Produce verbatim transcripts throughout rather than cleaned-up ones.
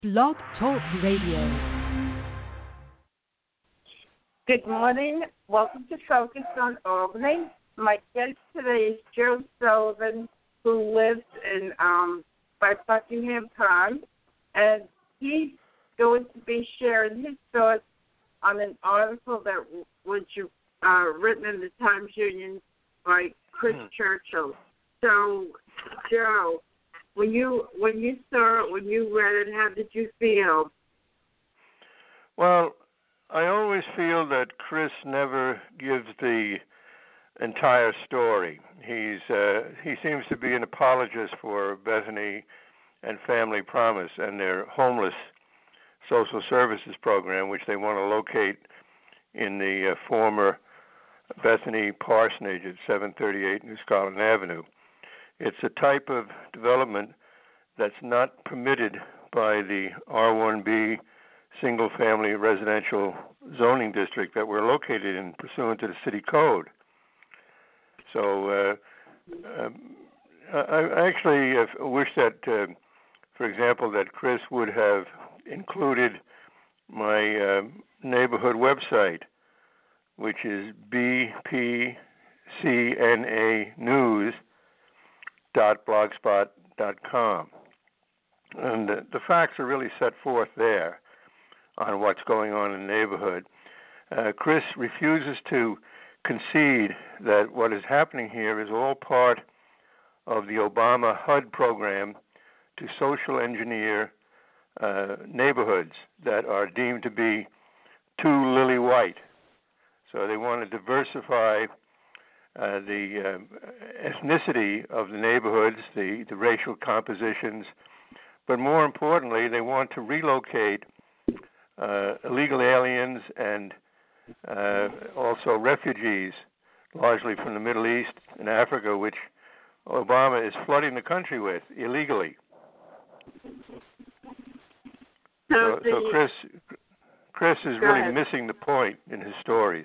Blog Talk Radio. Good morning. Welcome to Focus on Albany. My guest today is Joe Sullivan, who lives in um, by Buckingham Pond, and he's going to be sharing his thoughts on an article that was uh, written in the Times Union by Chris hmm. Churchill. So, Joe, when you when you saw it, when you read it, how did you feel? Well, I always feel that Chris never gives the entire story. He's uh, he seems to be an apologist for Bethany and Family Promise and their homeless social services program, which they want to locate in the uh, former Bethany Parsonage at seven thirty-eight New Scotland Avenue. It's a type of development that's not permitted by the R one B single-family residential zoning district that we're located in pursuant to the city code. So uh, um, I, I actually uh, wish that, uh, for example, that Chris would have included my uh, neighborhood website, which is b p c n a news dot blogspot dot com. And the, the facts are really set forth there on what's going on in the neighborhood. Uh, Chris refuses to concede that what is happening here is all part of the Obama H U D program to social engineer uh, neighborhoods that are deemed to be too lily white. So they want to diversify uh, the uh, ethnicity of the neighborhoods, the, the racial compositions, but more importantly, they want to relocate uh, illegal aliens and uh, also refugees, largely from the Middle East and Africa, which Obama is flooding the country with illegally. So, the, so Chris, Chris is really ahead. missing the point in his stories.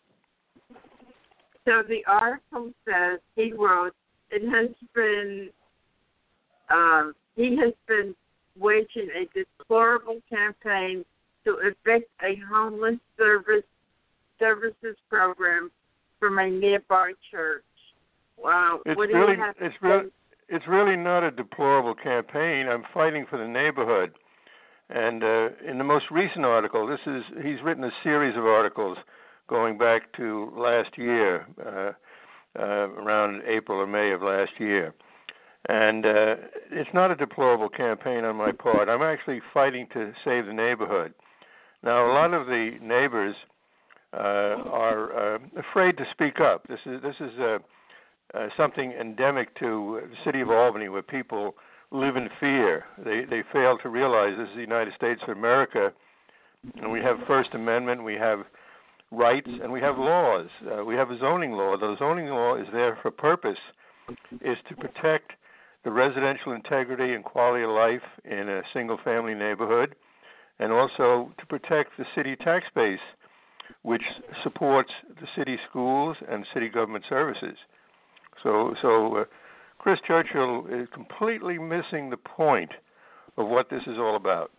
So the article says, he wrote, it has been, um, he has been waging a deplorable campaign to evict a homeless service services program from a nearby church. Wow. It's what do really, you have it's to really, say? it's really not a deplorable campaign. I'm fighting for the neighborhood. And uh, in the most recent article, this is he's written a series of articles going back to last year, uh, uh, around April or May of last year. And uh, it's not a deplorable campaign on my part. I'm actually fighting to save the neighborhood. Now, a lot of the neighbors uh, are uh, afraid to speak up. This is this is uh, uh, something endemic to the city of Albany, where people live in fear. They they fail to realize this is the United States of America, and we have First Amendment, we have rights, and we have laws. Uh, we have a zoning law. The zoning law is there for a purpose, is to protect the residential integrity and quality of life in a single-family neighborhood, and also to protect the city tax base, which supports the city schools and city government services. So, so uh, Chris Churchill is completely missing the point of what this is all about.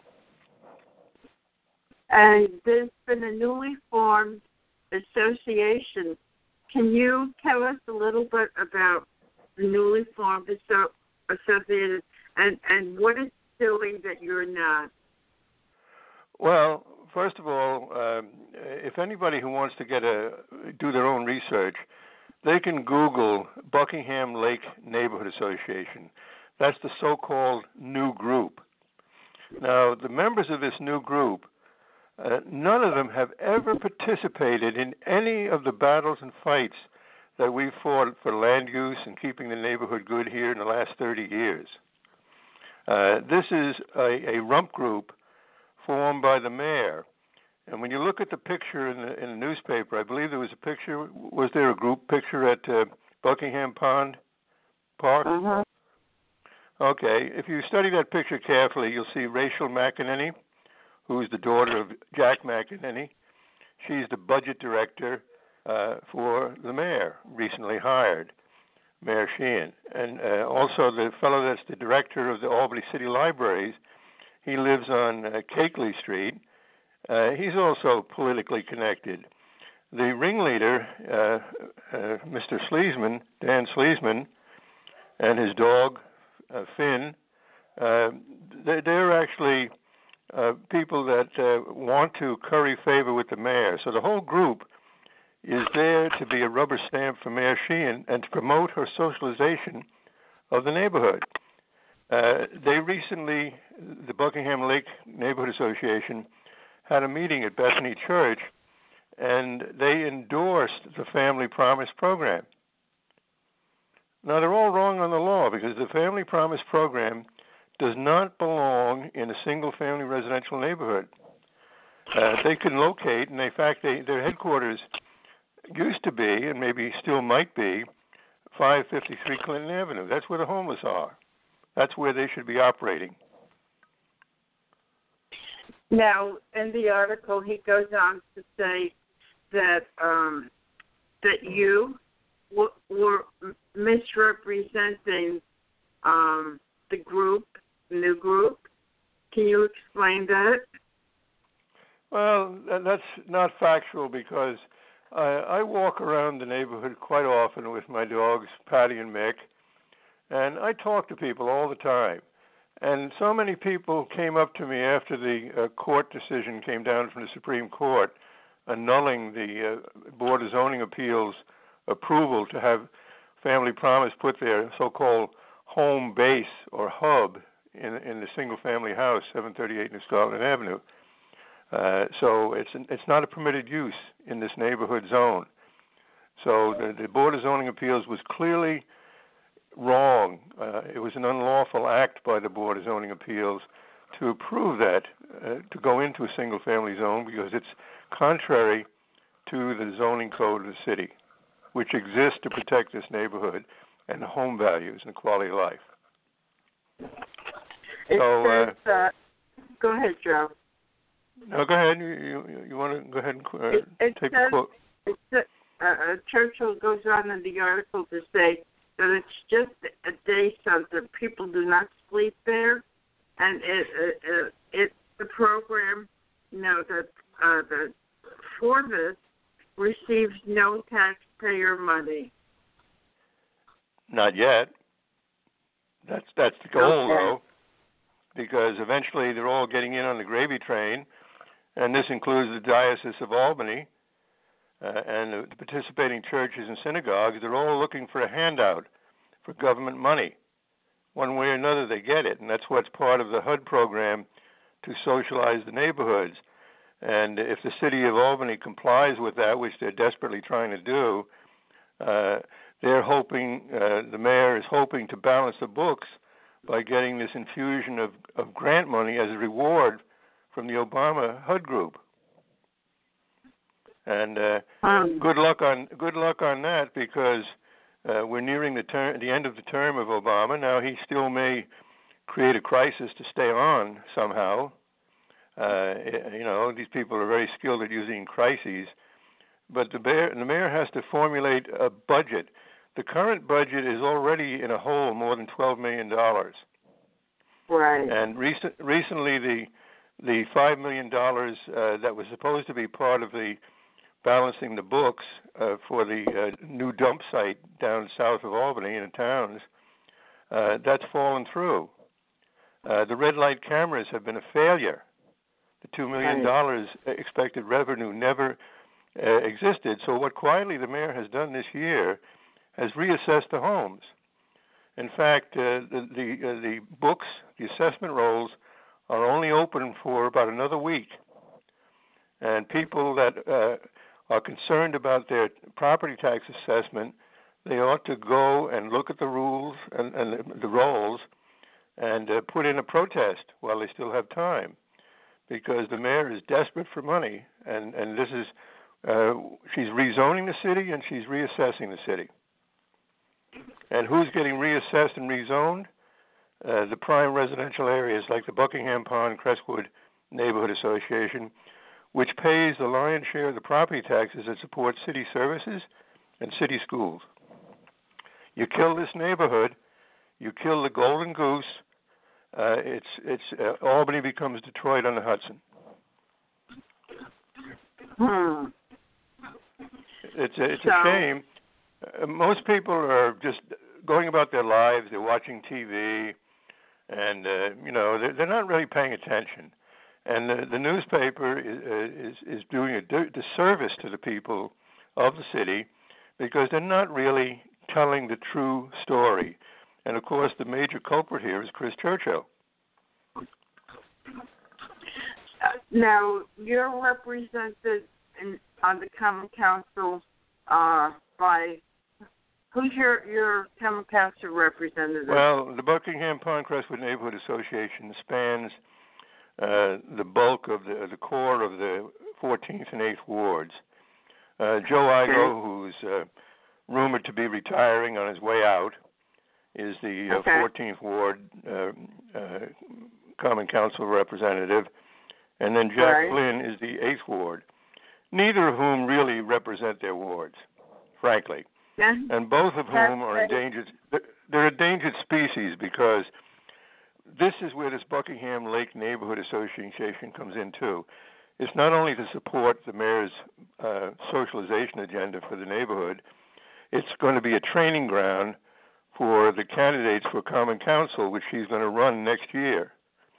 And there's been a newly formed association. Can you tell us a little bit about the newly formed asso- association and, and what it's doing that you're not? Well, first of all, um, if anybody who wants to get a do their own research, they can Google Buckingham Lake Neighborhood Association. That's the so-called new group. Now, the members of this new group, uh, none of them have ever participated in any of the battles and fights that we've fought for land use and keeping the neighborhood good here in the last thirty years. Uh, this is a, a rump group formed by the mayor. And when you look at the picture in the, in the newspaper, I believe there was a picture, was there a group picture at uh, Buckingham Pond Park? Uh-huh. Okay, if you study that picture carefully, you'll see Rachel McEnany, who's the daughter of Jack McEnany. She's the budget director uh, for the mayor, recently hired, Mayor Sheehan. And uh, also the fellow that's the director of the Albany City Libraries He lives on uh, Cakeley Street. Uh, he's also politically connected. The ringleader, uh, uh, Mister Sleesman, Dan Sleesman, and his dog, uh, Finn, uh, they, they're actually uh, people that uh, want to curry favor with the mayor. So the whole group is there to be a rubber stamp for Mayor Sheehan and to promote her socialization of the neighborhood. Uh, they recently, the Buckingham Lake Neighborhood Association, had a meeting at Bethany Church, and they endorsed the Family Promise program. Now, they're all wrong on the law because the Family Promise program does not belong in a single-family residential neighborhood. Uh, they can locate, and in fact, they, their headquarters used to be, and maybe still might be, five fifty-three Clinton Avenue. That's where the homeless are. That's where they should be operating. Now, in the article, he goes on to say that um, that you w- were misrepresenting um, the group, the new group. Can you explain that? Well, that's not factual because I, I walk around the neighborhood quite often with my dogs, Patty and Mick, and I talk to people all the time. And so many people came up to me after the uh, court decision came down from the Supreme Court annulling the uh, Board of Zoning Appeals approval to have Family Promise put their so-called home base or hub in, in the single-family house, seven thirty-eight New Scotland Avenue. Uh, so it's it's not a permitted use in this neighborhood zone. So the, the Board of Zoning Appeals was clearly wrong. Uh, it was an unlawful act by the Board of Zoning Appeals to approve that, uh, to go into a single-family zone because it's contrary to the zoning code of the city, which exists to protect this neighborhood and the home values and quality of life. It so, says, uh, uh, go ahead, Joe. No, go ahead. You you, you want to go ahead and uh, it, it take says, the quote? It says, uh, uh, Churchill goes on in the article to say that it's just a day center. People do not sleep there, and it it, it, it the program, you know, that uh, the for this receives no taxpayer money. Not yet. That's that's the goal, Okay. though, because eventually they're all getting in on the gravy train, and this includes the Diocese of Albany uh, and the, the participating churches and synagogues. They're all looking for a handout for government money. One way or another, they get it, and that's what's part of the H U D program to socialize the neighborhoods. And if the city of Albany complies with that, which they're desperately trying to do, uh, they're hoping, uh, the mayor is hoping to balance the books by getting this infusion of, of grant money as a reward from the Obama H U D group. And uh, Um, good luck on good luck on that because uh, we're nearing the term, the end of the term of Obama. Now he still may create a crisis to stay on somehow. Uh, you know, these people are very skilled at using crises. But the mayor, the mayor has to formulate a budget. The current budget is already in a hole more than twelve million dollars. right. And recent, recently, the the five million dollars uh, that was supposed to be part of the balancing the books uh, for the uh, new dump site down south of Albany in the towns, uh, that's fallen through. Uh, the red light cameras have been a failure. The two million dollars expected revenue never uh, existed. So what quietly the mayor has done this year has reassessed the homes. In fact, uh, the the, uh, the books, the assessment rolls, are only open for about another week. And people that uh, are concerned about their property tax assessment, they ought to go and look at the rules and, and the, the rolls and uh, put in a protest while they still have time, because the mayor is desperate for money, and, and this is uh, she's rezoning the city and she's reassessing the city. And who's getting reassessed and rezoned? Uh, the prime residential areas like the Buckingham Pond Crestwood Neighborhood Association, which pays the lion's share of the property taxes that support city services and city schools. You kill this neighborhood, you kill the golden goose uh, it's it's uh, Albany becomes Detroit on the Hudson. Hmm. It's a, it's so, a shame. Uh, most people are just going about their lives. They're watching T V, and uh, you know they're, they're not really paying attention. And the, the newspaper is, is is doing a disservice to the people of the city because they're not really telling the true story. And of course, the major culprit here is Chris Churchill. Uh, now, you're represented in, on the Common Council uh, by who's your your Common Council representative? Well, the Buckingham Pond Crestwood Neighborhood Association spans uh, the bulk of the the core of the fourteenth and eighth wards. Uh, Joe Igo, who's uh, rumored to be retiring on his way out, is the uh, okay. fourteenth Ward uh, uh, Common Council representative, and then Jack right. Flynn is the eighth Ward, neither of whom really represent their wards, frankly, yeah. and both of That's whom are right. endangered. They're endangered species because this is where this Buckingham Lake Neighborhood Association comes in, too. It's not only to support the mayor's uh, socialization agenda for the neighborhood, it's going to be a training ground for the candidates for Common Council, which he's going to run next year.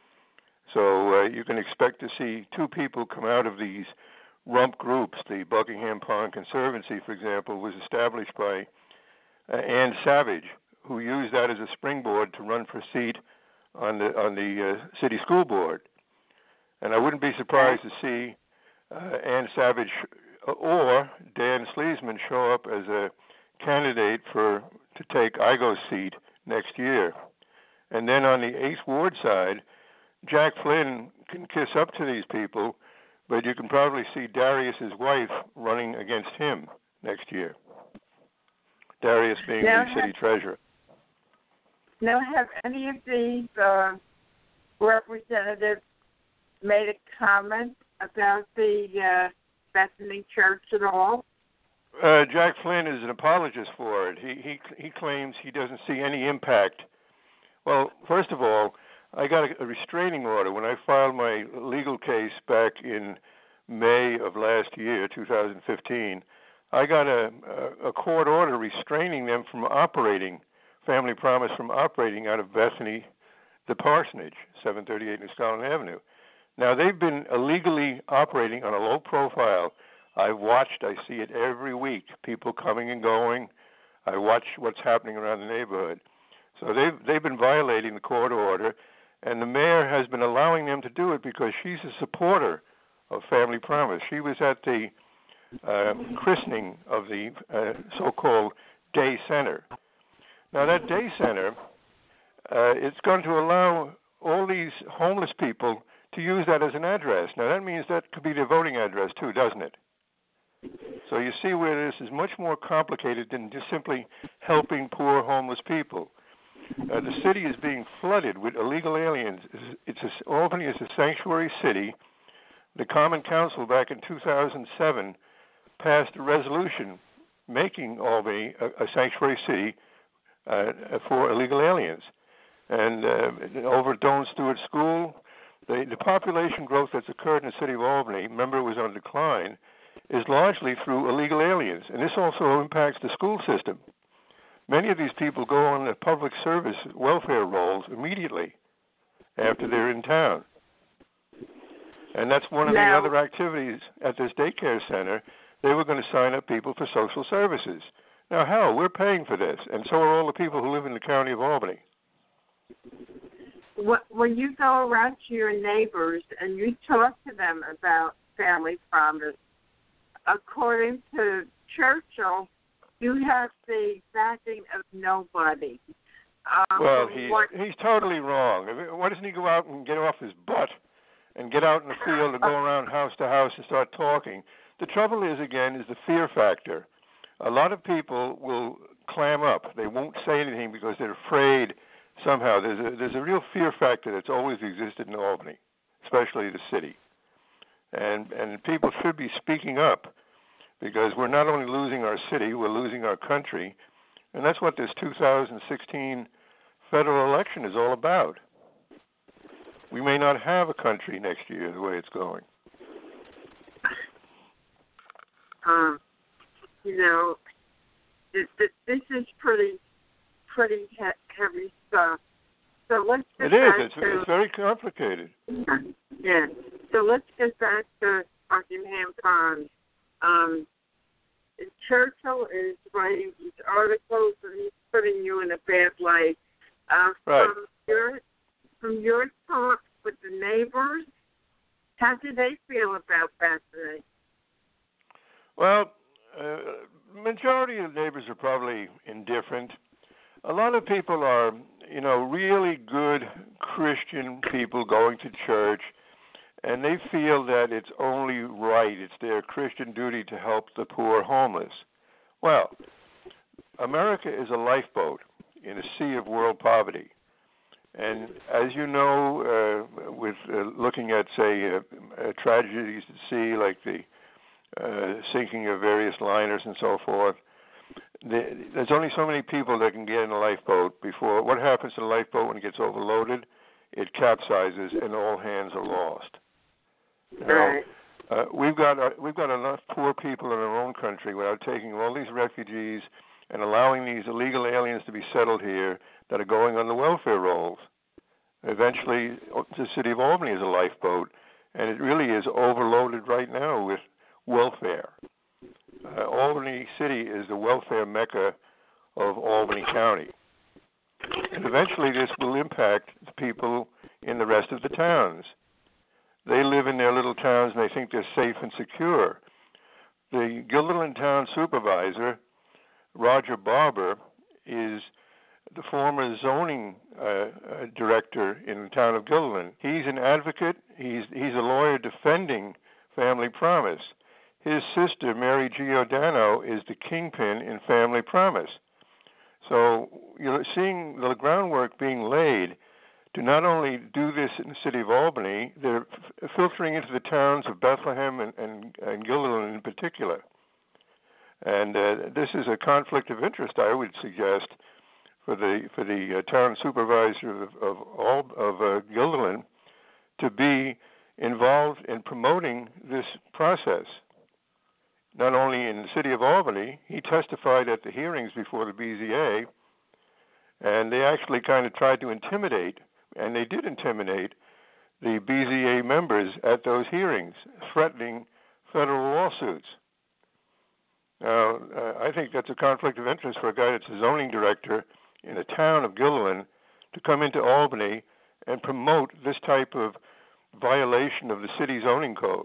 So uh, you can expect to see two people come out of these rump groups. The Buckingham Pond Conservancy, for example, was established by uh, Ann Savage, who used that as a springboard to run for a seat on the on the uh, city school board. And I wouldn't be surprised to see uh, Ann Savage or Dan Sleesman show up as a candidate for to take Igo's seat next year. And then on the eighth Ward side, Jack Flynn can kiss up to these people, but you can probably see Darius's wife running against him next year. Darius being now the have, city treasurer. Now, have any of these uh, representatives made a comment about the uh, Bethany Church at all? Uh, Jack Flynn is an apologist for it. He he he claims he doesn't see any impact. Well, first of all, I got a, a restraining order when I filed my legal case back in May of last year, two thousand fifteen. I got a, a, a court order restraining them from operating, Family Promise from operating out of Bethany, the parsonage, seven thirty-eight New Scotland Avenue. Now, they've been illegally operating on a low profile. I've watched, I see it every week, people coming and going. I watch what's happening around the neighborhood. So they've, they've been violating the court order, and the mayor has been allowing them to do it because she's a supporter of Family Promise. She was at the uh, christening of the uh, so-called day center. Now, that day center, uh, it's going to allow all these homeless people to use that as an address. Now, that means that could be their voting address, too, doesn't it? So you see where this is much more complicated than just simply helping poor homeless people. Uh, the city is being flooded with illegal aliens. It's a, Albany is a sanctuary city. The Common Council back in two thousand seven passed a resolution making Albany a, a sanctuary city uh, for illegal aliens. And uh, over at Doane Stewart School, the, the population growth that's occurred in the city of Albany, remember it was on decline, is largely through illegal aliens. And this also impacts the school system. Many of these people go on the public service welfare rolls immediately after they're in town. And that's one of now, the other activities at this daycare center. They were going to sign up people for social services. Now, hell, we're paying for this, and so are all the people who live in the county of Albany. When you go around to your neighbors and you talk to them about Family Promise, according to Churchill, you have the backing of nobody. Um, well, he, what, he's totally wrong. Why doesn't he go out and get off his butt and get out in the field and go around house to house and start talking? The trouble is, again, is the fear factor. A lot of people will clam up. They won't say anything because they're afraid somehow. There's a, there's a real fear factor that's always existed in Albany, especially the city. And and people should be speaking up because we're not only losing our city, we're losing our country. And that's what this two thousand sixteen federal election is all about. we may not have a country next year the way it's going. Um, you know, this, this is pretty, pretty he- heavy stuff. So let's get it is. back It's, to, it's very complicated. Yeah. So let's get back to Buckingham Pond. Um, Churchill is writing these articles and he's putting you in a bad light. Uh, Right. From your from your talk with the neighbors, how do they feel about Bethany? Well, uh, majority of neighbors are probably indifferent. A lot of people are, you know, really good Christian people going to church, and they feel that it's only right, it's their Christian duty to help the poor homeless. Well, America is a lifeboat in a sea of world poverty. And as you know, uh, with uh, looking at, say, uh, uh, tragedies at sea like the uh, sinking of various liners and so forth, the, there's only so many people that can get in a lifeboat before. What happens to the lifeboat when it gets overloaded? It capsizes and all hands are lost. Now, Right. uh, we've got uh, we've got enough poor people in our own country without taking all these refugees and allowing these illegal aliens to be settled here that are going on the welfare rolls. Eventually, the city of Albany is a lifeboat, and it really is overloaded right now with welfare. Uh, Albany City is the welfare mecca of Albany County. And eventually this will impact the people in the rest of the towns. They live in their little towns and they think they're safe and secure. The Guilderland Town Supervisor, Roger Barber, is the former zoning uh, uh, director in the town of Guilderland. He's an advocate. He's he's a lawyer defending Family Promise. His sister, Mary Giordano, is the kingpin in Family Promise. So you're seeing the groundwork being laid to not only do this in the city of Albany, they're f- filtering into the towns of Bethlehem and, and, and Guilderland in particular. And uh, this is a conflict of interest, I would suggest, for the for the uh, town supervisor of of, all, of uh, Guilderland to be involved in promoting this process. Not only in the city of Albany, he testified at the hearings before the B Z A, and they actually kind of tried to intimidate, and they did intimidate the B Z A members at those hearings, threatening federal lawsuits. Now, uh, I think that's a conflict of interest for a guy that's a zoning director in the town of Guilderland to come into Albany and promote this type of violation of the city zoning code.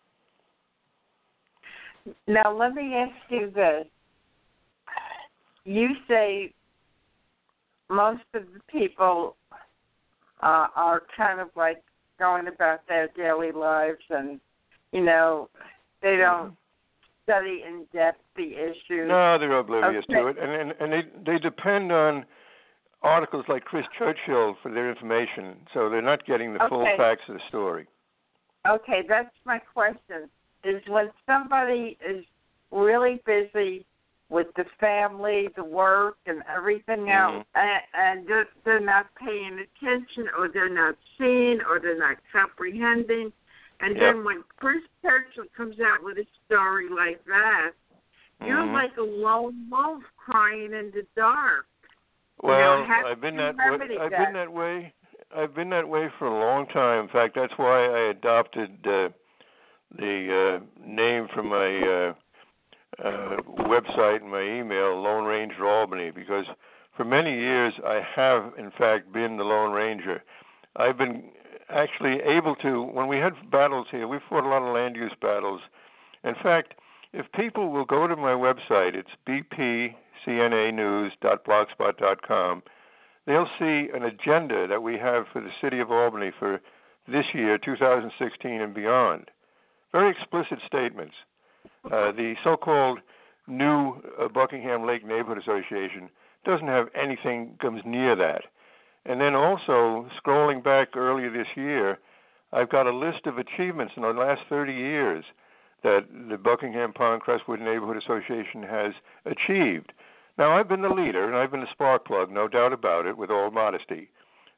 Now, let me ask you this. You say most of the people uh, are kind of like going about their daily lives and, you know, they don't study in depth the issue. No, they're oblivious Okay. to it, and and, and they they depend on articles like Chris Churchill for their information, so they're not getting the full Okay. facts of the story. Okay, that's my question. Is when somebody is really busy with the family, the work, and everything Mhm. else, and, and they're, they're not paying attention, or they're not seeing, or they're not comprehending. And Yep. then when Chris Churchill comes out with a story like that, you're Mhm. like a lone wolf crying in the dark. Well, You know, how I've been do you that way. remedy I've that? been that way. I've been that way for a long time. In fact, that's why I adopted uh, the uh, name from my uh, uh, website and my email, Lone Ranger Albany, because for many years I have, in fact, been the Lone Ranger. I've been actually able to, when we had battles here, we fought a lot of land use battles. In fact, if people will go to my website, it's b p c n a news dot blogspot dot com, they'll see an agenda that we have for the city of Albany for this year, two thousand sixteen and beyond. Very explicit statements. Uh, the so-called new uh, Buckingham Lake Neighborhood Association doesn't have anything comes near that. And then also, scrolling back earlier this year, I've got a list of achievements in the last thirty years that the Buckingham Pond Crestwood Neighborhood Association has achieved. Now, I've been the leader, and I've been the spark plug, no doubt about it, with all modesty.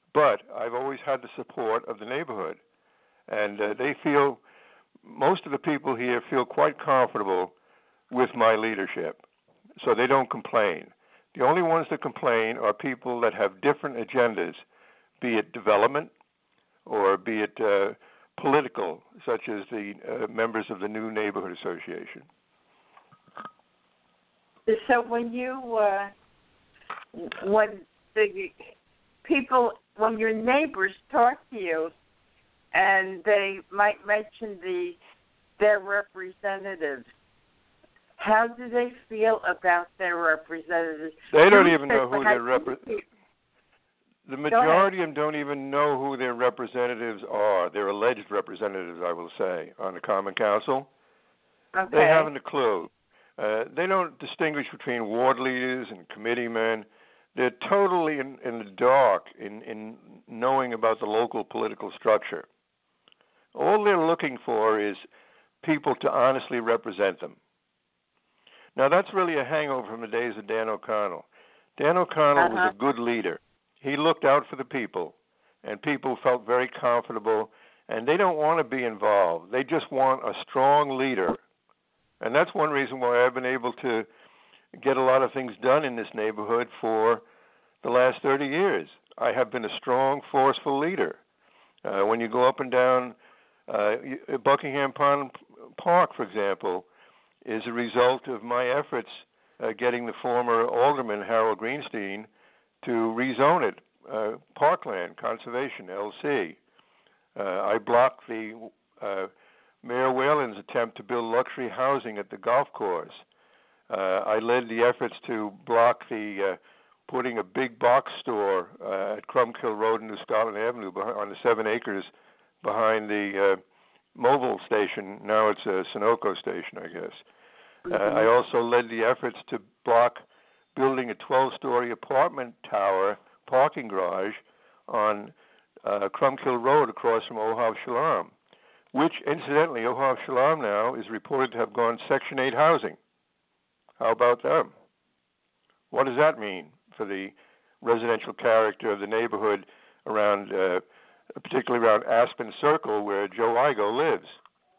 but I've always had the support of the neighborhood, and uh, they feel, most of the people here feel quite comfortable with my leadership, so they don't complain. The only ones that complain are people that have different agendas, be it development or be it uh, political, such as the uh, members of the new neighborhood association. So when you, uh, when the people, when your neighbors talk to you, and they might mention the their representatives, how do they feel about their representatives? They don't even know who their representatives. The majority of them don't even know who their representatives are. Their alleged representatives, I will say, on the Common Council. Okay. They haven't a clue. Uh, they don't distinguish between ward leaders and committeemen. They're totally in, in the dark in, in knowing about the local political structure. All they're looking for is people to honestly represent them. Now, that's really a hangover from the days of Dan O'Connell. Dan O'Connell uh-huh. was a good leader. He looked out for the people, and people felt very comfortable, and they don't want to be involved. They just want a strong leader. And that's one reason why I've been able to get a lot of things done in this neighborhood for the last thirty years. I have been a strong, forceful leader. Uh, when you go up and down uh, Buckingham Pond Park, for example, is a result of my efforts uh, getting the former alderman, Harold Greenstein, to rezone it, uh, Parkland Conservation, L C. Uh, I blocked the uh, Mayor Whalen's attempt to build luxury housing at the golf course. Uh, I led the efforts to block the uh, putting a big box store uh, at Crumpkill Road and New Scotland Avenue on the seven acres behind the uh, mobile station. Now it's a Sunoco station, I guess. Mm-hmm. Uh, I also led the efforts to block building a twelve-story apartment tower parking garage on uh, Crumpkill Road across from Ohav Shalom, which, incidentally, Ohav Shalom now is reported to have gone Section eight housing. How about them? What does that mean for the residential character of the neighborhood around, uh, particularly around Aspen Circle, where Joe Igo lives?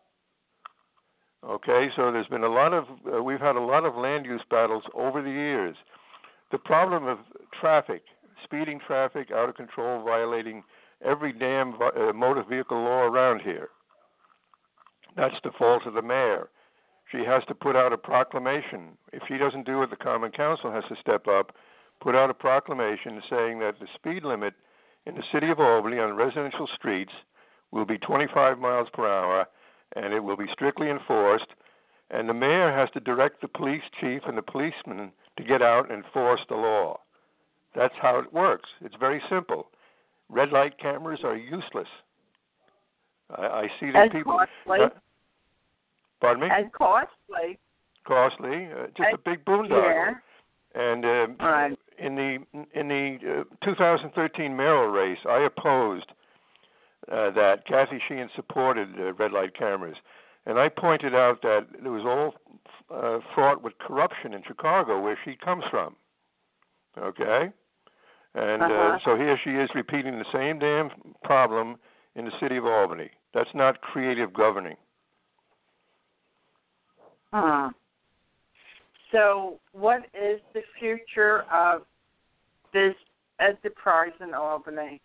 Okay, so there's been a lot of, uh, we've had a lot of land use battles over the years. The problem of traffic, speeding traffic, out of control, violating every damn uh, motor vehicle law around here. That's the fault of the mayor. She has to put out a proclamation. If she doesn't do it, the Common Council has to step up, put out a proclamation saying that the speed limit in the city of Albany on residential streets will be twenty-five miles per hour, and it will be strictly enforced, and the mayor has to direct the police chief and the policemen to get out and enforce the law. That's how it works. It's very simple. Red light cameras are useless. I, I see that and people... Costly. Uh, pardon me? And costly. Costly. Uh, just and, a big boondoggle. Yeah. And uh, right. in the in the uh, two thousand thirteen mayoral race, I opposed uh, that. Kathy Sheehan supported uh, red light cameras. And I pointed out that it was all uh, fraught with corruption in Chicago, where she comes from. Okay? And uh-huh. uh, so here she is repeating the same damn problem in the city of Albany. That's not creative governing. Huh. So what is the future of this enterprise in Albany?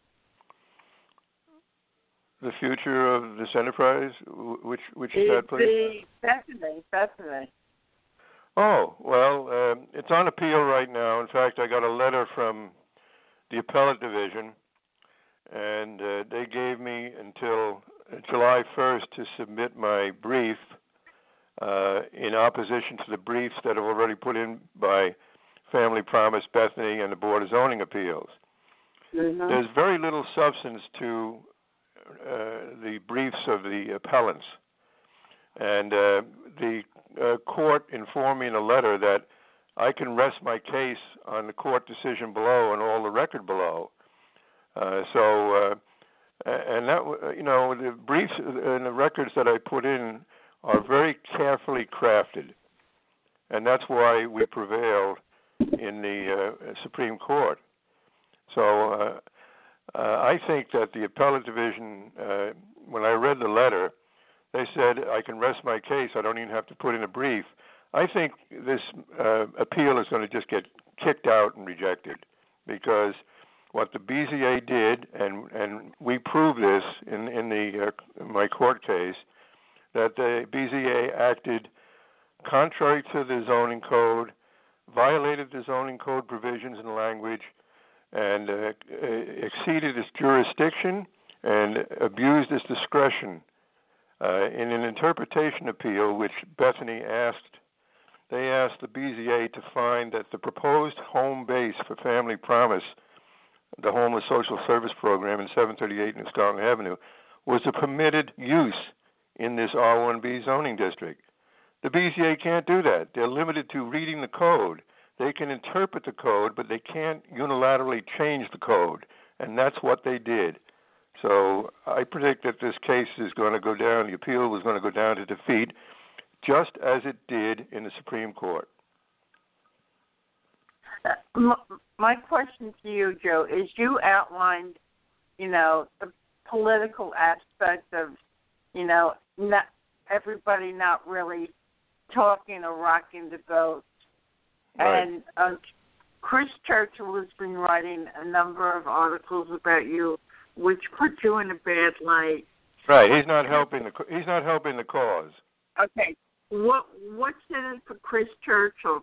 The future of this enterprise? Which which is the, that, please? Bethany, Bethany. Oh, well, uh, it's on appeal right now. In fact, I got a letter from the appellate division, and uh, they gave me until July first to submit my brief uh, in opposition to the briefs that have already put in by Family Promise, Bethany, and the Board of Zoning Appeals. Mm-hmm. There's very little substance to uh, the briefs of the appellants. And uh, the uh, court informed me in a letter that I can rest my case on the court decision below and all the record below. Uh, so, uh, and that, you know, the briefs and the records that I put in are very carefully crafted, and that's why we prevailed in the uh, Supreme Court. So, uh, uh, I think that the appellate division, uh, when I read the letter, they said I can rest my case. I don't even have to put in a brief. I think this uh, appeal is going to just get kicked out and rejected, because what the B Z A did, and and we proved this in in the uh, my court case, that the B Z A acted contrary to the zoning code, violated the zoning code provisions and language, and uh, exceeded its jurisdiction and abused its discretion. Uh, in an interpretation appeal, which Bethany asked, they asked the B Z A to find that the proposed home base for Family Promise, the homeless social service program in seven thirty-eight New Scotland Avenue, was a permitted use in this R one B zoning district. The B Z A can't do that. They're limited to reading the code. They can interpret the code, but they can't unilaterally change the code, and that's what they did. So I predict that this case is going to go down, the appeal was going to go down to defeat, just as it did in the Supreme Court. Uh, my question to you, Joe, is you outlined, you know, the political aspect of, you know, not everybody not really talking or rocking the boat. Right. And uh, Chris Churchill has been writing a number of articles about you, which put you in a bad light. Right. He's not helping the he's not helping the cause. Okay. What what's in it for Chris Churchill?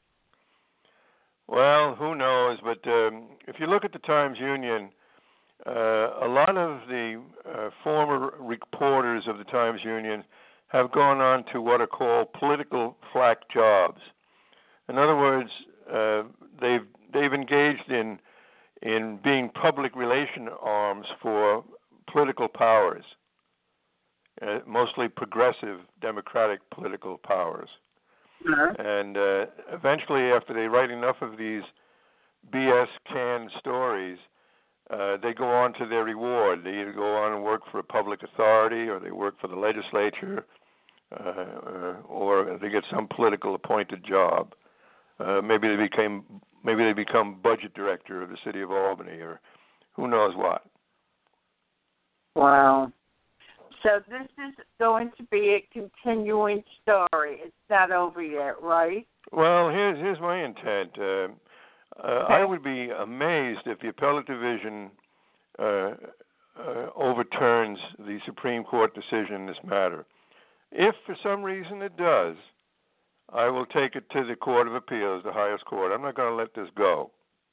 Well, who knows? But um, if you look at the Times Union, uh, a lot of the uh, former reporters of the Times Union have gone on to what are called political flak jobs. In other words, uh, they've they've engaged in in being public relation arms for political powers, uh, mostly progressive democratic political powers. Uh-huh. And uh, eventually, after they write enough of these B S canned stories, uh, they go on to their reward. They either go on and work for a public authority, or they work for the legislature, uh, uh, or they get some political appointed job. Uh, maybe they became maybe they become budget director of the city of Albany, or who knows what. Wow. So this is going to be a continuing story. It's not over yet, right? Well, here's here's my intent. Uh, uh, I would be amazed if the appellate division uh, uh, overturns the Supreme Court decision in this matter. If for some reason it does, I will take it to the Court of Appeals, the highest court. I'm not going to let this go.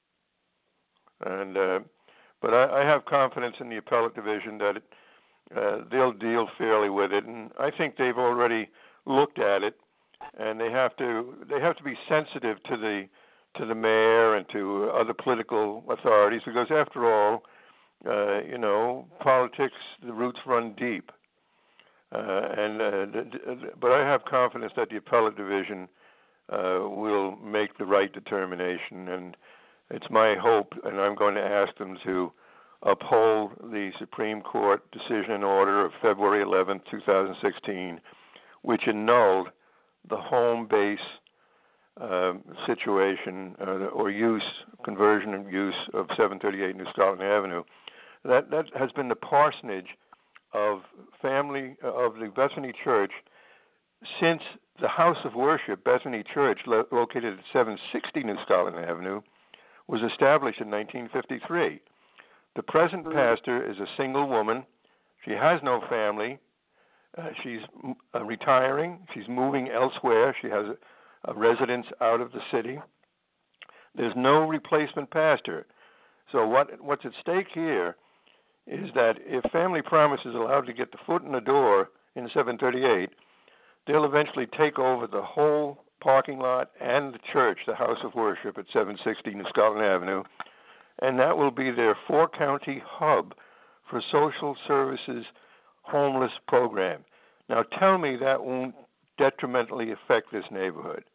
And uh, but I, I have confidence in the appellate division that it, uh, they'll deal fairly with it, and I think they've already looked at it, and they have to they have to be sensitive to the to the mayor and to other political authorities, because after all, uh, you know, politics, the roots run deep. Uh, and uh, but I have confidence that the appellate division uh, will make the right determination, and it's my hope, and I'm going to ask them to uphold the Supreme Court decision and order of February eleventh, twenty sixteen, which annulled the home base uh, situation uh, or use, conversion and use of seven thirty-eight New Scotland Avenue. That that has been the parsonage of family of the Bethany Church since the house of worship, Bethany Church, lo- located at seven sixty New Scotland Avenue, was established in nineteen fifty-three. The present pastor is a single woman. She has no family. Uh, she's uh, retiring. She's moving elsewhere. She has a, a residence out of the city. There's no replacement pastor. So what what's at stake here is that if Family Promise is allowed to get the foot in the door in seven thirty-eight, they'll eventually take over the whole parking lot and the church, the house of worship at seven sixty New Scotland Avenue, and that will be their four-county hub for social services homeless program. Now tell me that won't detrimentally affect this neighborhood.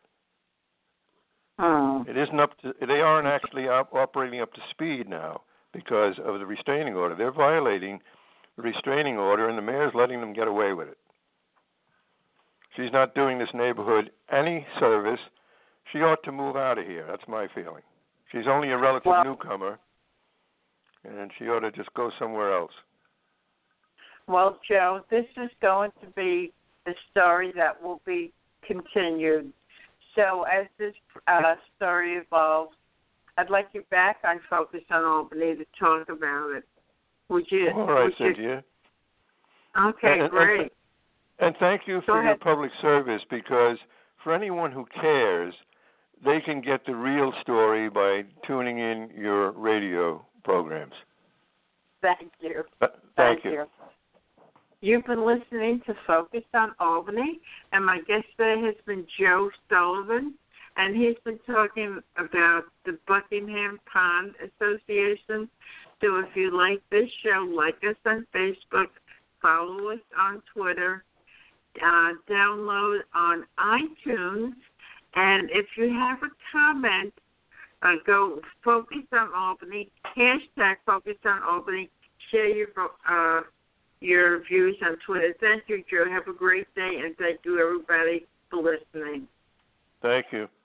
Oh. It isn't up to, they aren't actually op- operating up to speed now because of the restraining order. They're violating the restraining order, and the mayor's letting them get away with it. She's not doing this neighborhood any service. She ought to move out of here. That's my feeling. She's only a relative well, newcomer. and she ought to just go somewhere else. Well, Joe, this is going to be a story that will be continued. So as this uh, story evolves, I'd like you back on Focus on Albany to talk about it. Would you? All right, would Cynthia. You? Okay, and, great. And, and thank you for your public service, because for anyone who cares, they can get the real story by tuning in your radio programs. Thank you. Uh, thank, thank you. you. You've been listening to Focus on Albany, and my guest today has been Joe Sullivan, and he's been talking about the Buckingham Pond Association. So if you like this show, like us on Facebook, follow us on Twitter, uh, download on iTunes, and if you have a comment, uh, go Focus on Albany, hashtag Focus on Albany, share your uh, your views on Twitter. Thank you, Joe. Have a great day, and thank you, everybody, for listening. Thank you.